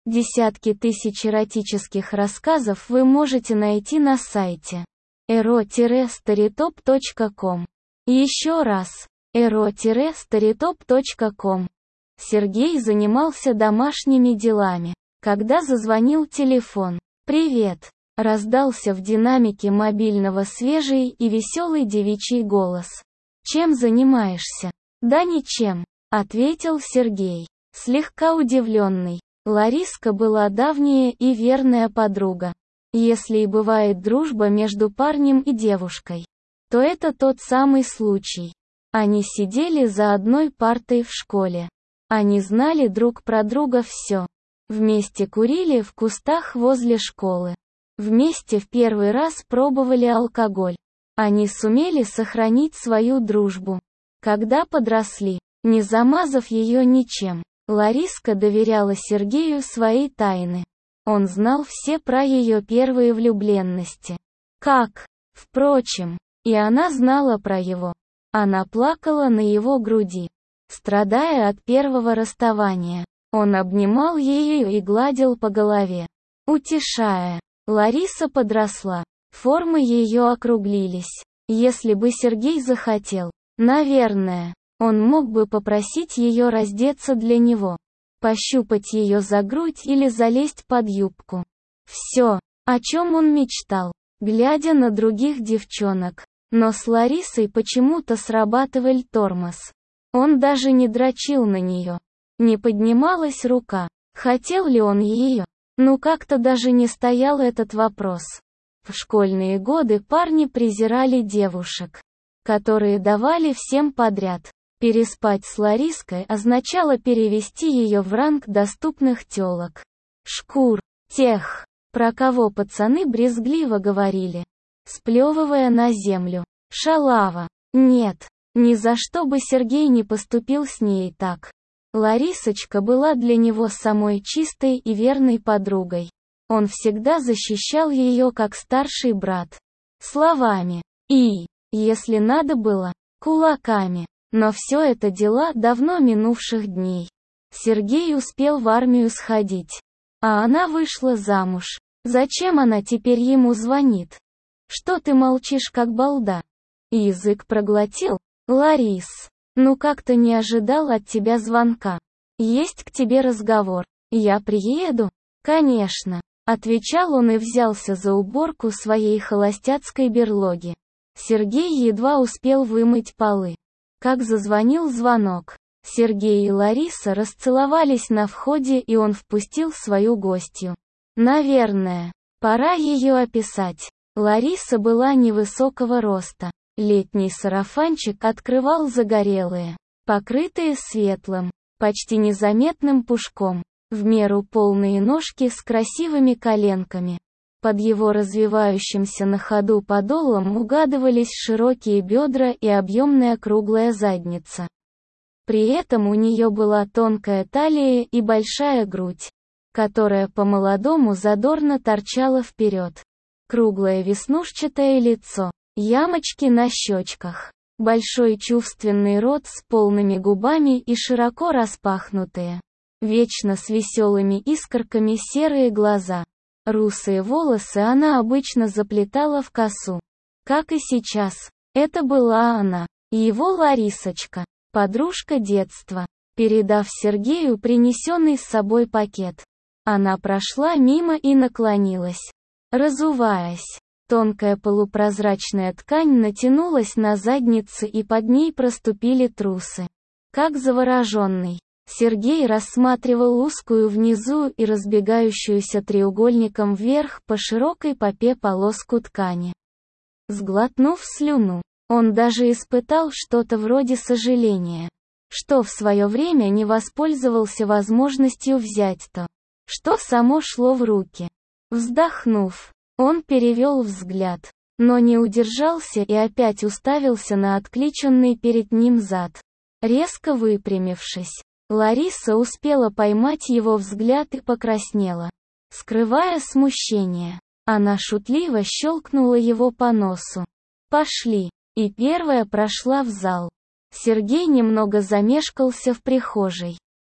Десятки тысяч эротических рассказов вы можете найти на сайте ero-storytop.com. Еще раз, ero-storytop.com. Сергей занимался домашними делами, когда зазвонил телефон. «Привет!» — раздался в динамике мобильного свежий и веселый девичий голос. «Чем занимаешься?» «Да ничем», — ответил Сергей, слегка удивленный. Лариска была давняя и верная подруга. Если и бывает дружба между парнем и девушкой, то это тот самый случай. Они сидели за одной партой в школе. Они знали друг про друга все. Вместе курили в кустах возле школы. Вместе в первый раз пробовали алкоголь. Они сумели сохранить свою дружбу. Когда подросли, не замазав ее ничем, Лариска доверяла Сергею свои тайны. Он знал все про ее первые влюбленности. Впрочем, и она знала про его. Она плакала на его груди, страдая от первого расставания. Он обнимал ее и гладил по голове, утешая. Лариса подросла. Формы ее округлились. Если бы Сергей захотел, наверное, он мог бы попросить ее раздеться для него, пощупать ее за грудь или залезть под юбку. Все, о чем он мечтал, глядя на других девчонок. Но с Ларисой почему-то срабатывал тормоз. Он даже не дрочил на нее. Не поднималась рука. Хотел ли он ее? Ну как-то даже не стоял этот вопрос. В школьные годы парни презирали девушек, которые давали всем подряд. Переспать с Лариской означало перевести ее в ранг доступных тёлок. Шкур, тех, про кого пацаны брезгливо говорили, сплевывая на землю. Шалава. Нет, ни за что бы Сергей не поступил с ней так. Ларисочка была для него самой чистой и верной подругой. Он всегда защищал ее как старший брат. Словами. И, если надо было, кулаками. Но все это дела давно минувших дней. Сергей успел в армию сходить. А она вышла замуж. Зачем она теперь ему звонит? Что ты молчишь как балда? Язык проглотил? Ларис, ну как-то не ожидал от тебя звонка. Есть к тебе разговор. Я приеду? Конечно. Отвечал он и взялся за уборку своей холостяцкой берлоги. Сергей едва успел вымыть полы, как зазвонил звонок. Сергей и Лариса расцеловались на входе, и он впустил свою гостью. Наверное, пора ее описать. Лариса была невысокого роста. Летний сарафанчик открывал загорелые, покрытые светлым, почти незаметным пушком, в меру полные ножки с красивыми коленками. Под его развивающимся на ходу подолом угадывались широкие бедра и объемная круглая задница. При этом у нее была тонкая талия и большая грудь, которая по-молодому задорно торчала вперед. Круглое веснушчатое лицо, ямочки на щечках, большой чувственный рот с полными губами и широко распахнутые, вечно с веселыми искорками серые глаза. Русые волосы она обычно заплетала в косу. Как и сейчас, это была она, его Ларисочка, подружка детства. Передав Сергею принесенный с собой пакет, она прошла мимо и наклонилась, разуваясь. Тонкая полупрозрачная ткань натянулась на заднице, и под ней проступили трусы. Как завороженный, Сергей рассматривал узкую внизу и разбегающуюся треугольником вверх по широкой попе полоску ткани. Сглотнув слюну, он даже испытал что-то вроде сожаления, что в свое время не воспользовался возможностью взять то, что само шло в руки. Вздохнув, он перевел взгляд, но не удержался и опять уставился на откличенный перед ним зад. Резко выпрямившись, Лариса успела поймать его взгляд и покраснела. Скрывая смущение, она шутливо щелкнула его по носу. «Пошли!» И первая прошла в зал. Сергей немного замешкался в прихожей.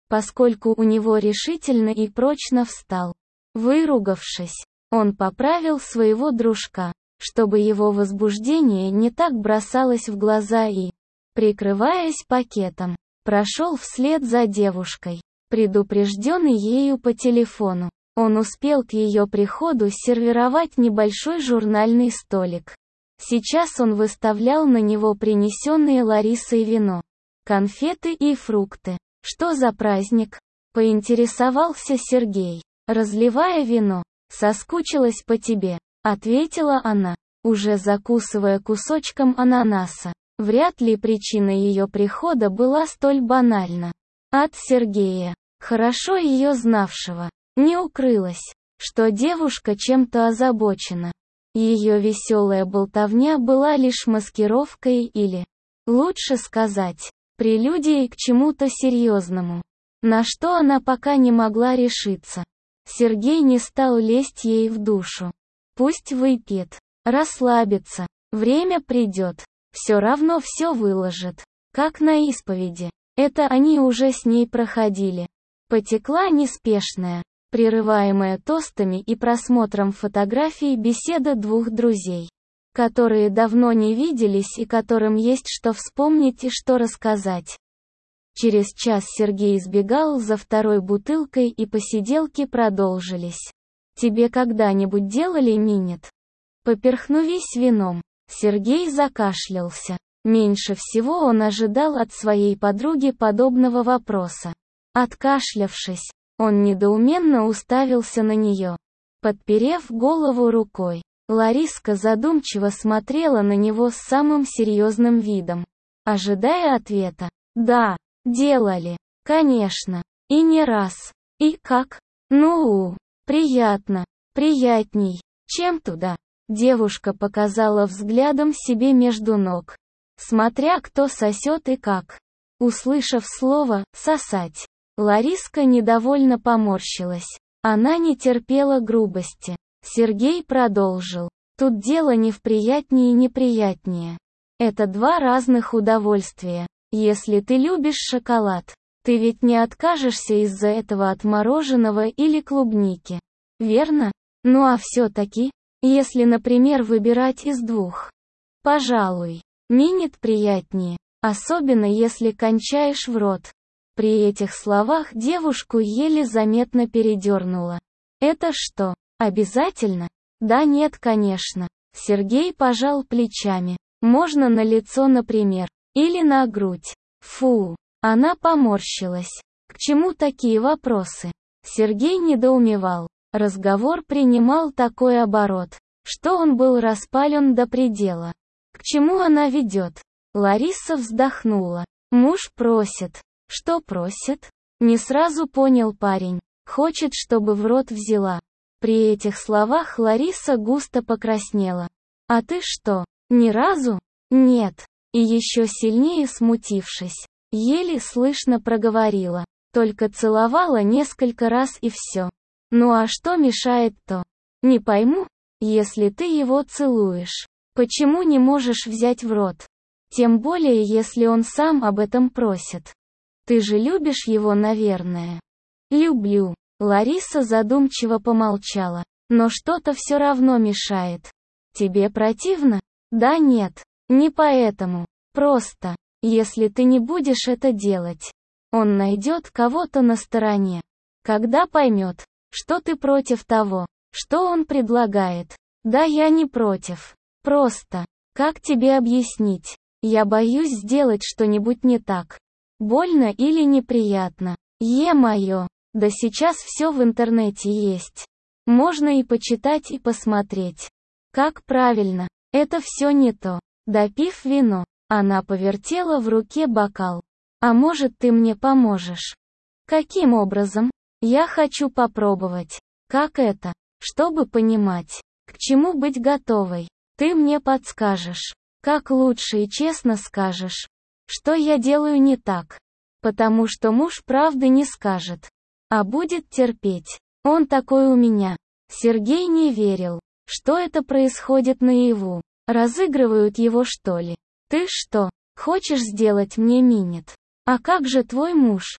поскольку у него решительно и прочно встал. Выругавшись, он поправил своего дружка, чтобы его возбуждение не так бросалось в глаза и, прикрываясь пакетом, прошел вслед за девушкой, предупрежденный ею по телефону. Он успел к ее приходу сервировать небольшой журнальный столик. Сейчас он выставлял на него принесенные Ларисой вино, конфеты и фрукты. «Что за праздник?» — поинтересовался Сергей, разливая вино. «Соскучилась по тебе», — ответила она, уже закусывая кусочком ананаса. Вряд ли причина ее прихода была столь банальна. От Сергея, хорошо ее знавшего, не укрылось, что девушка чем-то озабочена. Ее веселая болтовня была лишь маскировкой или, лучше сказать, прелюдией к чему-то серьезному, на что она пока не могла решиться. Сергей не стал лезть ей в душу. Пусть выпьет, расслабится, время придет, все равно все выложит, как на исповеди. Это они уже с ней проходили. Потекла неспешная, прерываемая тостами и просмотром фотографий беседа двух друзей, которые давно не виделись и которым есть что вспомнить и что рассказать. Через час Сергей сбегал за второй бутылкой, и посиделки продолжились. «Тебе когда-нибудь делали минет?» Поперхнувшись вином, Сергей закашлялся. Меньше всего он ожидал от своей подруги подобного вопроса. Откашлявшись, он недоуменно уставился на нее, подперев голову рукой. Лариска задумчиво смотрела на него с самым серьезным видом, ожидая ответа. «Да, делали, конечно, и не раз. И как? Ну, приятно, приятней, чем туда». Девушка показала взглядом себе между ног, смотря кто сосет и как. Услышав слово «сосать», Лариска недовольно поморщилась. Она не терпела грубости. Сергей продолжил. Тут дело не в приятнее и неприятнее. Это два разных удовольствия. Если ты любишь шоколад, ты ведь не откажешься из-за этого от мороженого или клубники. Верно? Ну а все-таки, если, например, выбирать из двух, пожалуй, минет приятнее, особенно если кончаешь в рот. При этих словах девушку еле заметно передернуло. Это что, обязательно? Да нет, конечно. Сергей пожал плечами. Можно на лицо, например, или на грудь. Фу, она поморщилась. К чему такие вопросы? Сергей недоумевал. Разговор принимал такой оборот, что он был распален до предела. К чему она ведет? Лариса вздохнула. Муж просит. Что просит? Не сразу понял парень. Хочет, чтобы в рот взяла. При этих словах Лариса густо покраснела. А ты что, ни разу? Нет. И еще сильнее смутившись, еле слышно проговорила. Только целовала несколько раз и все. Ну а что мешает-то? Не пойму, если ты его целуешь, почему не можешь взять в рот? Тем более, если он сам об этом просит. Ты же любишь его, наверное. Люблю. Лариса задумчиво помолчала. Но что-то все равно мешает. Тебе противно? Да нет, не поэтому. Просто, если ты не будешь это делать, он найдет кого-то на стороне. Когда поймет, что ты против того, что он предлагает. Да я не против. Просто, как тебе объяснить? Я боюсь сделать что-нибудь не так. Больно или неприятно. Е-мое, да сейчас все в интернете есть. Можно и почитать, и посмотреть. Как правильно, это все не то. Допив вино, она повертела в руке бокал. А может, ты мне поможешь? Каким образом? Я хочу попробовать. Как это? Чтобы понимать, к чему быть готовой. Ты мне подскажешь. Как лучше и честно скажешь, что я делаю не так. Потому что муж правды не скажет, а будет терпеть. Он такой у меня. Сергей не верил, что это происходит наяву. Разыгрывают его, что ли? Ты что, хочешь сделать мне минет? А как же твой муж?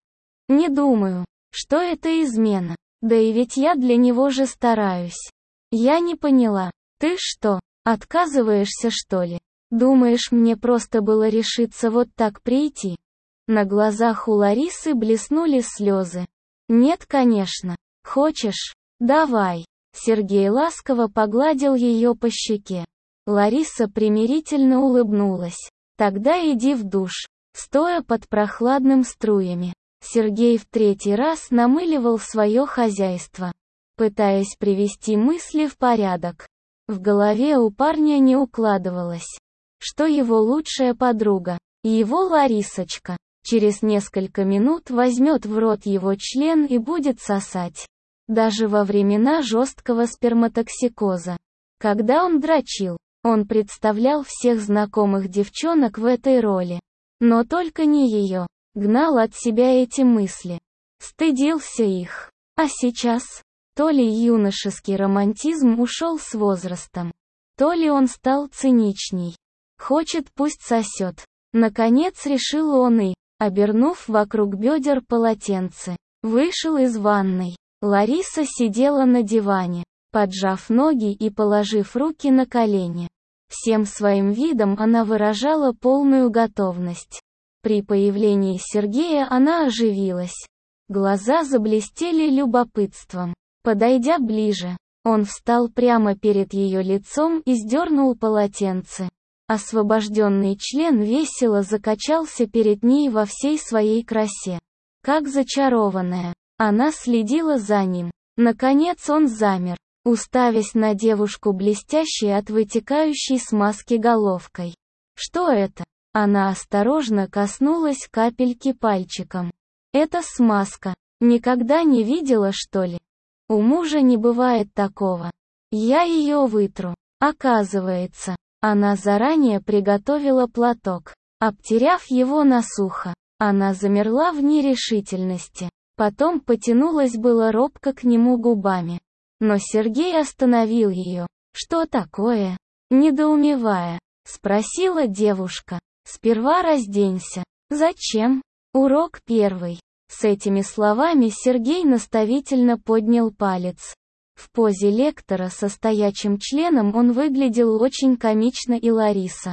Не думаю, что это измена. Да и ведь я для него же стараюсь. Я не поняла. Ты что, отказываешься что ли? Думаешь, мне просто было решиться вот так прийти? На глазах у Ларисы блеснули слезы. Нет, конечно. Хочешь? Давай. Сергей ласково погладил ее по щеке. Лариса примирительно улыбнулась. Тогда иди в душ. Стоя под прохладным струями, Сергей в третий раз намыливал свое хозяйство, пытаясь привести мысли в порядок. В голове у парня не укладывалось, что его лучшая подруга, его Ларисочка, через несколько минут возьмет в рот его член и будет сосать. Даже во времена жесткого сперматоксикоза. Когда он дрочил, он представлял всех знакомых девчонок в этой роли. Но только не ее. Гнал от себя эти мысли. Стыдился их. А сейчас? То ли юношеский романтизм ушел с возрастом, то ли он стал циничней. Хочет, пусть сосет. Наконец решил он и, обернув вокруг бедер полотенце, вышел из ванной. Лариса сидела на диване, поджав ноги и положив руки на колени. Всем своим видом она выражала полную готовность. При появлении Сергея она оживилась. Глаза заблестели любопытством. Подойдя ближе, он встал прямо перед ее лицом и сдернул полотенце. Освобожденный член весело закачался перед ней во всей своей красе. Как зачарованная, она следила за ним. Наконец он замер, уставясь на девушку блестящей от вытекающей смазки головкой. Что это? Она осторожно коснулась капельки пальчиком. Это смазка. Никогда не видела, что ли? У мужа не бывает такого. Я ее вытру. Оказывается, она заранее приготовила платок. Обтеряв его насухо, она замерла в нерешительности. Потом потянулась было робко к нему губами. Но Сергей остановил ее. «Что такое?» Недоумевая, спросила девушка. «Сперва разденься». «Зачем?» Урок первый. С этими словами Сергей наставительно поднял палец. В позе лектора со стоячим членом он выглядел очень комично, и Лариса,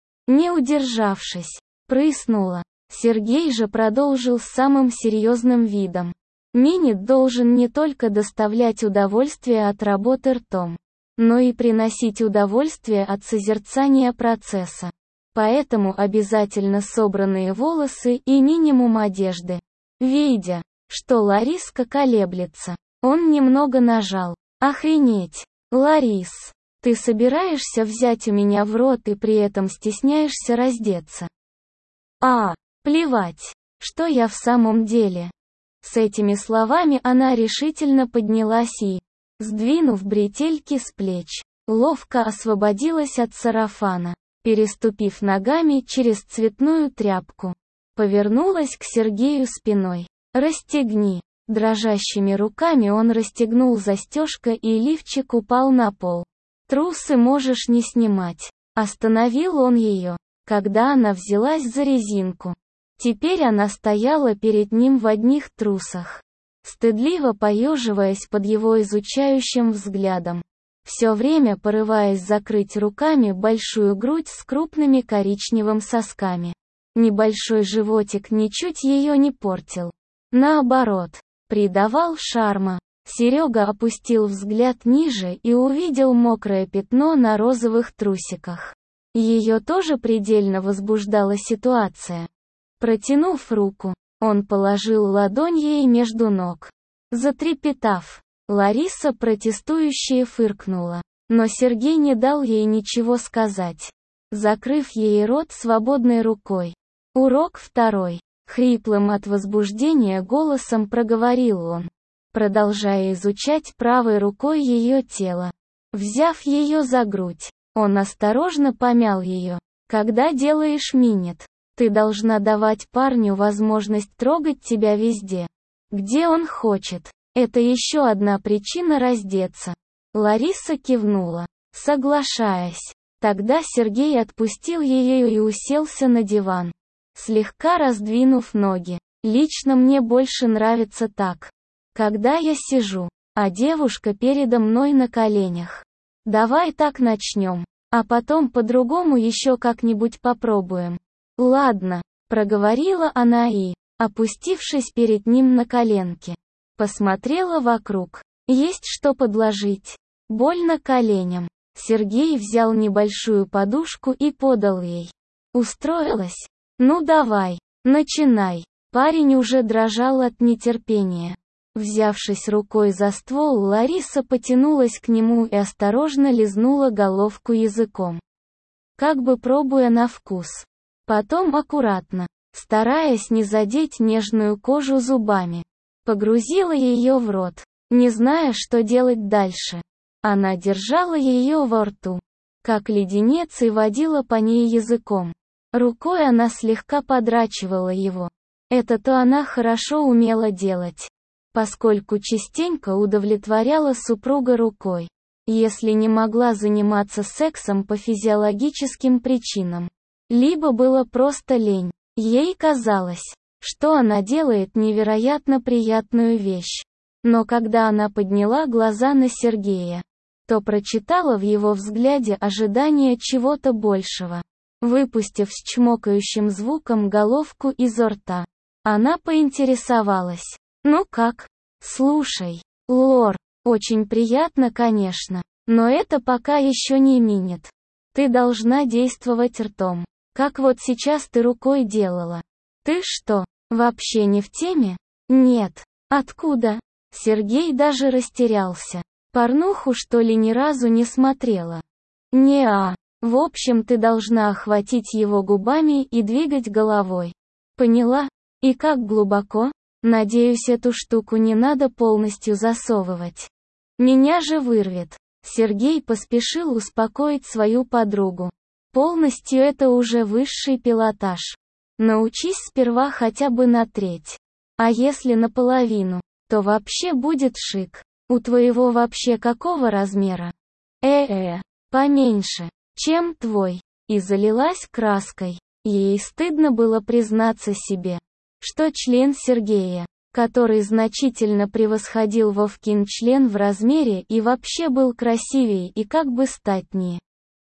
не удержавшись, прыснула. Сергей же продолжил с самым серьезным видом. Минет должен не только доставлять удовольствие от работы ртом, но и приносить удовольствие от созерцания процесса. Поэтому обязательно собранные волосы и минимум одежды. Видя, что Лариска колеблется, он немного нажал. «Охренеть! Ларис, ты собираешься взять у меня в рот и при этом стесняешься раздеться?» Плевать, что я в самом деле». С этими словами она решительно поднялась и, сдвинув бретельки с плеч, ловко освободилась от сарафана, переступив ногами через цветную тряпку. Повернулась к Сергею спиной. «Расстегни». Дрожащими руками он расстегнул застежка, и лифчик упал на пол. «Трусы можешь не снимать». Остановил он ее, когда она взялась за резинку. Теперь она стояла перед ним в одних трусах, стыдливо поеживаясь под его изучающим взглядом, все время порываясь закрыть руками большую грудь с крупными коричневыми сосками. Небольшой животик ничуть ее не портил. Наоборот, придавал шарма. Серега опустил взгляд ниже и увидел мокрое пятно на розовых трусиках. Ее тоже предельно возбуждала ситуация. Протянув руку, он положил ладонь ей между ног. Затрепетав, Лариса протестующе фыркнула, но Сергей не дал ей ничего сказать, закрыв ей рот свободной рукой. Урок второй. Хриплым от возбуждения голосом проговорил он, продолжая изучать правой рукой ее тело. Взяв ее за грудь, он осторожно помял ее. «Когда делаешь минет, ты должна давать парню возможность трогать тебя везде, где он хочет. Это еще одна причина раздеться». Лариса кивнула, соглашаясь. Тогда Сергей отпустил ее и уселся на диван, слегка раздвинув ноги. Лично мне больше нравится так. Когда я сижу, а девушка передо мной на коленях. Давай так начнем, а потом по-другому еще как-нибудь попробуем. Ладно, проговорила она и, опустившись перед ним на коленки, посмотрела вокруг. Есть что подложить. Больно коленям. Сергей взял небольшую подушку и подал ей. Устроилась? Ну давай, начинай. Парень уже дрожал от нетерпения. Взявшись рукой за ствол, Лариса потянулась к нему и осторожно лизнула головку языком, как бы пробуя на вкус. Потом аккуратно, стараясь не задеть нежную кожу зубами, погрузила ее в рот, не зная, что делать дальше. Она держала ее во рту, как леденец, и водила по ней языком. Рукой она слегка подрачивала его. Это-то она хорошо умела делать, поскольку частенько удовлетворяла супруга рукой, если не могла заниматься сексом по физиологическим причинам. Либо было просто лень. Ей казалось, что она делает невероятно приятную вещь. Но когда она подняла глаза на Сергея, то прочитала в его взгляде ожидание чего-то большего. Выпустив с чмокающим звуком головку изо рта, она поинтересовалась. «Ну как? Слушай, Лор, очень приятно, конечно, но это пока еще не минет. Ты должна действовать ртом, как вот сейчас ты рукой делала. Ты что, вообще не в теме?» «Нет. Откуда?» Сергей даже растерялся. «Порнуху, что ли, ни разу не смотрела?» «Не-а. В общем, ты должна охватить его губами и двигать головой. Поняла? И как глубоко? Надеюсь, эту штуку не надо полностью засовывать. Меня же вырвет». Сергей поспешил успокоить свою подругу. «Полностью это уже высший пилотаж. Научись сперва хотя бы на треть. А если наполовину, то вообще будет шик. У твоего вообще какого размера?» Поменьше, чем твой». И залилась краской. Ей стыдно было признаться себе, что член Сергея, который значительно превосходил Вовкин член в размере и вообще был красивее и как бы статнее,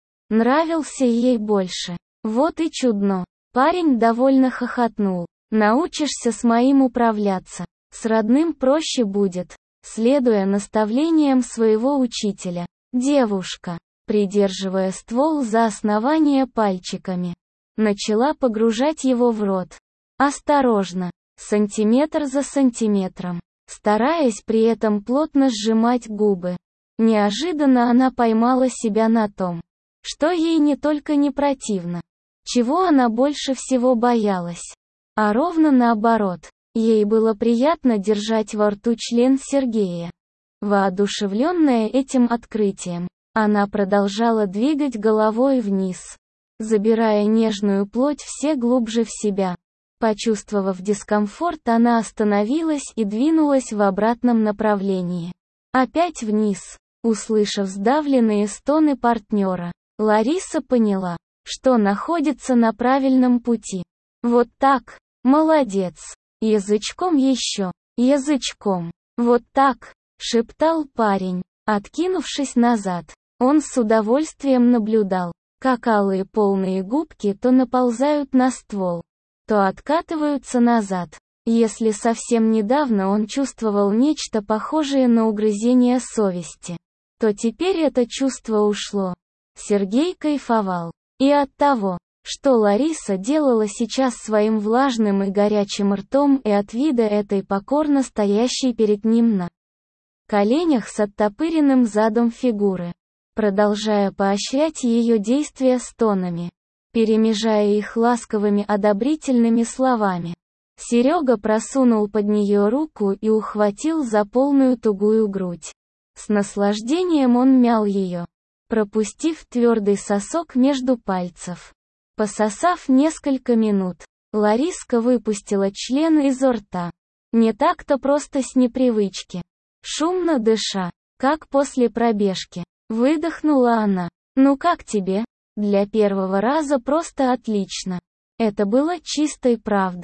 нравился ей больше. Вот и чудно. Парень довольно хохотнул. «Научишься с моим управляться, с родным проще будет», следуя наставлениям своего учителя. Девушка, придерживая ствол за основание пальчиками, начала погружать его в рот. Осторожно, сантиметр за сантиметром, стараясь при этом плотно сжимать губы. Неожиданно она поймала себя на том, что ей не только не противно, чего она больше всего боялась, а ровно наоборот. Ей было приятно держать во рту член Сергея. Воодушевленная этим открытием, она продолжала двигать головой вниз, забирая нежную плоть все глубже в себя. Почувствовав дискомфорт, она остановилась и двинулась в обратном направлении. Опять вниз. Услышав сдавленные стоны партнера, Лариса поняла, что находится на правильном пути. «Вот так, молодец! Язычком еще, язычком, вот так!» — шептал парень, откинувшись назад. Он с удовольствием наблюдал, как алые полные губки то наползают на ствол, то откатываются назад. Если совсем недавно он чувствовал нечто похожее на угрызение совести, то теперь это чувство ушло. Сергей кайфовал. И от того, что Лариса делала сейчас своим влажным и горячим ртом, и от вида этой покорно стоящей перед ним на коленях с оттопыренным задом фигуры, продолжая поощрять ее действия стонами, перемежая их ласковыми одобрительными словами. Серега просунул под нее руку и ухватил за полную тугую грудь. С наслаждением он мял ее, пропустив твердый сосок между пальцев. Пососав несколько минут, Лариска выпустила член изо рта. Не так-то просто с непривычки. Шумно дыша, как после пробежки, выдохнула она. «Ну как тебе?» «Для первого раза просто отлично». Это было чистой правдой.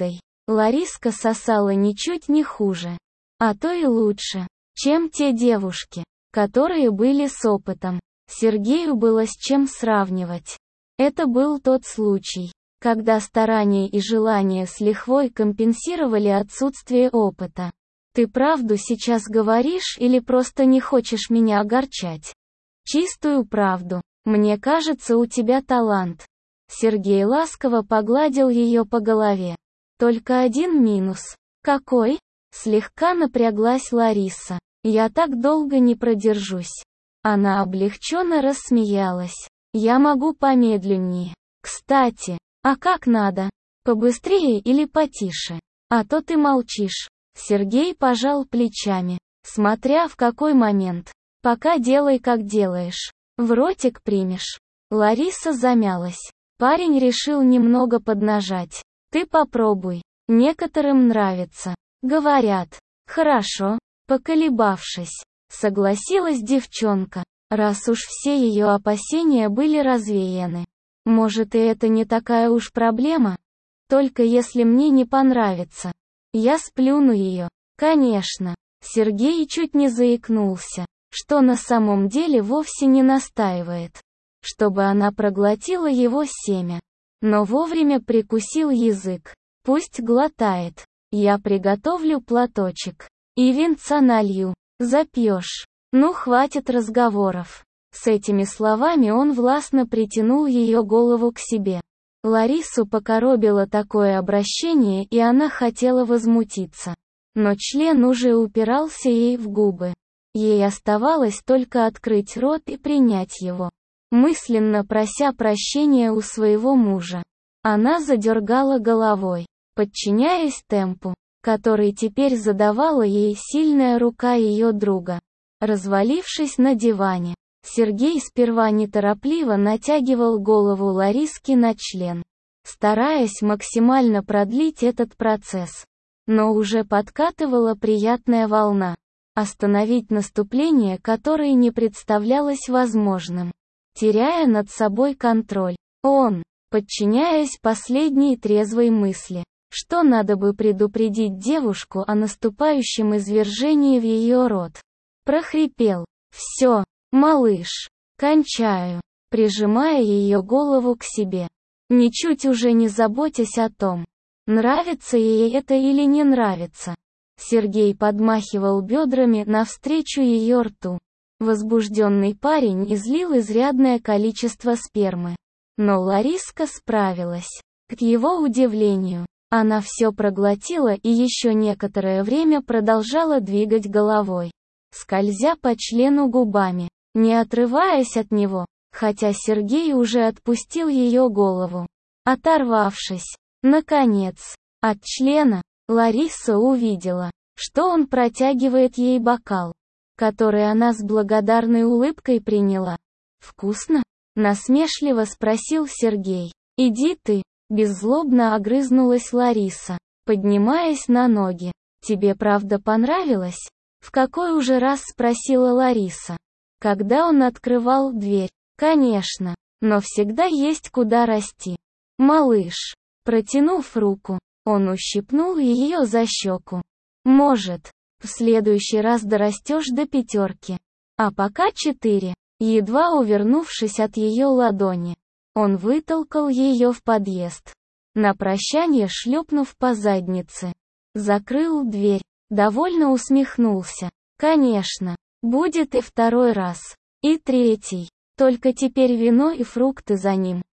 Лариска сосала ничуть не хуже, а то и лучше, чем те девушки, которые были с опытом. Сергею было с чем сравнивать. Это был тот случай, когда старания и желания с лихвой компенсировали отсутствие опыта. «Ты правду сейчас говоришь или просто не хочешь меня огорчать?» «Чистую правду. Мне кажется, у тебя талант». Сергей ласково погладил ее по голове. «Только один минус». «Какой?» Слегка напряглась Лариса. «Я так долго не продержусь». Она облегченно рассмеялась. «Я могу помедленнее. Кстати, а как надо? Побыстрее или потише? А то ты молчишь». Сергей пожал плечами, смотря в какой момент. «Пока делай, как делаешь. В ротик примешь». Лариса замялась. Парень решил немного поднажать. «Ты попробуй. Некоторым нравится. Говорят». «Хорошо». Поколебавшись, согласилась девчонка, раз уж все ее опасения были развеяны. «Может, и это не такая уж проблема? Только если мне не понравится. Я сплюну ее». «Конечно». Сергей чуть не заикнулся, что на самом деле вовсе не настаивает, чтобы она проглотила его семя. Но вовремя прикусил язык. «Пусть глотает. Я приготовлю платочек. И винца налью. Запьешь. Ну хватит разговоров». С этими словами он властно притянул ее голову к себе. Ларису покоробило такое обращение, и она хотела возмутиться. Но член уже упирался ей в губы. Ей оставалось только открыть рот и принять его. Мысленно прося прощения у своего мужа. Она задергала головой, подчиняясь темпу, который теперь задавала ей сильная рука ее друга. Развалившись на диване, Сергей сперва неторопливо натягивал голову Лариски на член, стараясь максимально продлить этот процесс. Но уже подкатывала приятная волна, остановить наступление которой не представлялось возможным. Теряя над собой контроль, он, подчиняясь последней трезвой мысли, что надо бы предупредить девушку о наступающем извержении в ее рот, прохрипел: «Все, малыш, кончаю», прижимая ее голову к себе, ничуть уже не заботясь о том, нравится ей это или не нравится. Сергей подмахивал бедрами навстречу ее рту. Возбужденный парень излил изрядное количество спермы. Но Лариска справилась. К его удивлению, она все проглотила и еще некоторое время продолжала двигать головой, скользя по члену губами, не отрываясь от него, хотя Сергей уже отпустил ее голову. Оторвавшись, наконец, от члена, Лариса увидела, что он протягивает ей бокал, который она с благодарной улыбкой приняла. «Вкусно?» — насмешливо спросил Сергей. «Иди ты», — беззлобно огрызнулась Лариса, поднимаясь на ноги. «Тебе правда понравилось?» — в какой уже раз спросила Лариса, когда он открывал дверь. «Конечно, но всегда есть куда расти. Малыш». Протянув руку, он ущипнул ее за щеку. «Может, в следующий раз дорастешь до 5. А пока 4. Едва увернувшись от ее ладони, он вытолкал ее в подъезд. На прощание шлепнув по заднице, закрыл дверь, довольно усмехнулся. «Конечно, будет и 2 раз, и 3. Только теперь вино и фрукты за ним».